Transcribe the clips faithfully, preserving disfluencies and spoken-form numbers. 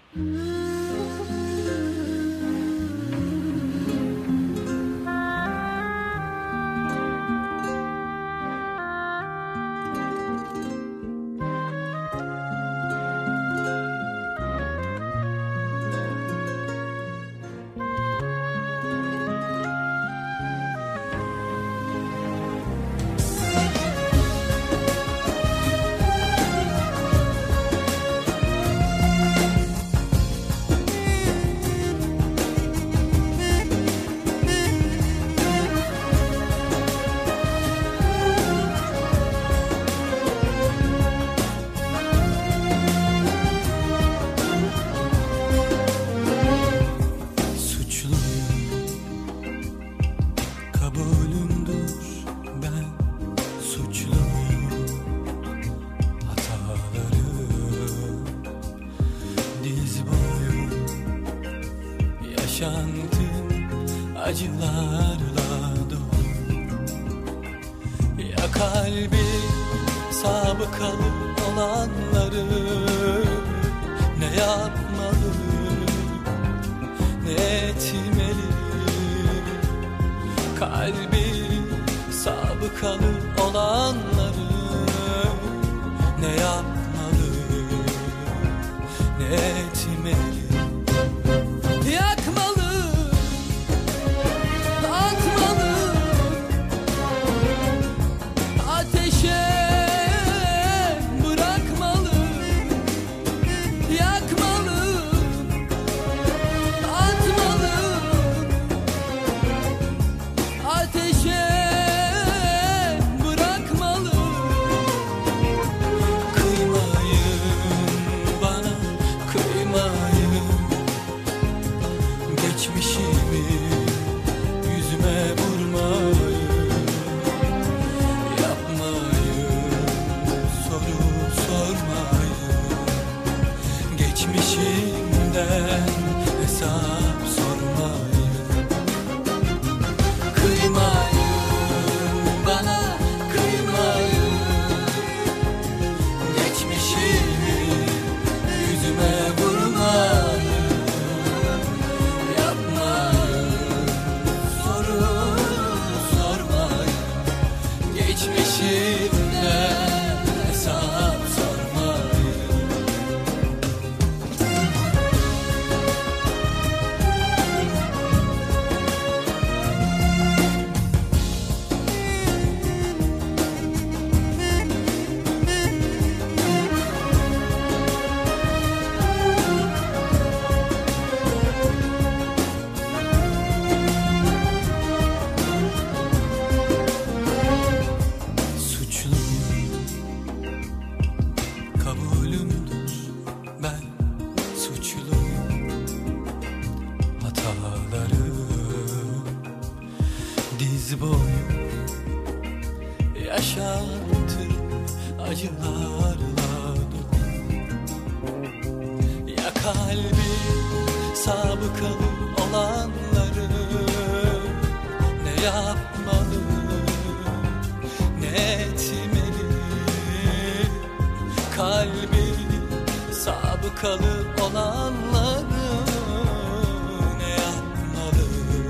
acılarla dolu. Ya kalbi sabıkalı olanları ne yapmalı, ne etmeli? Kalbi sabıkalı olanları ne yapmalı, ne etmeli? Yakmalı, atmalı, ateşe bırakmalı. Yakmalı, atmalı, ateşe bırakmalı. Kıymayın bana, kıymayın. Geçmişimi yüzüme vurmayın, yapmayın, soru sormayın. Geçmişimden hesap sormayın. Kıymayın bana, kıymayın. Geçmişimi yüzüme vurmayın. Geçmişimden hesap sormayın. Kabulümdür, ben suçluyum. Hatalarım diz boyu, yaşantı acılarla dolu. Ya kalbi sabıkalı olanları ne yapmalı, ne etmeli? Kalbi sabıkalı olanları ne yapmalı,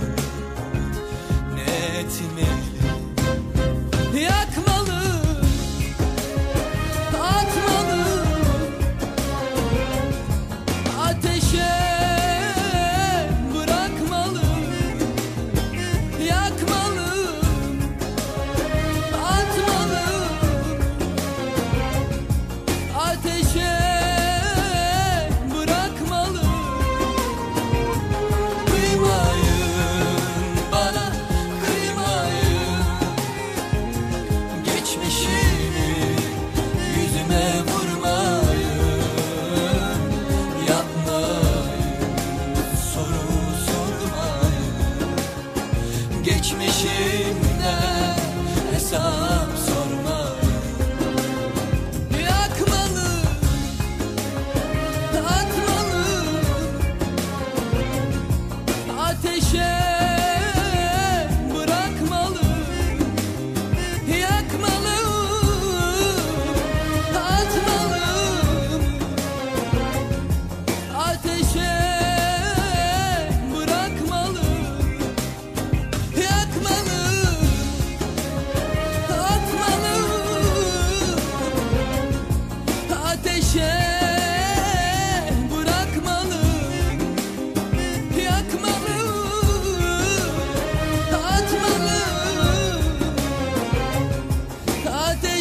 ne etmeli? Yakmalı, atmalı, ateşe bırakmalı. Yakmalı, atmalı, ateşe bırakmalı.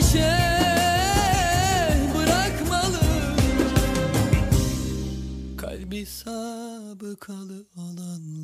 ateşe bırakmalı. Kalbi sabıkalı olan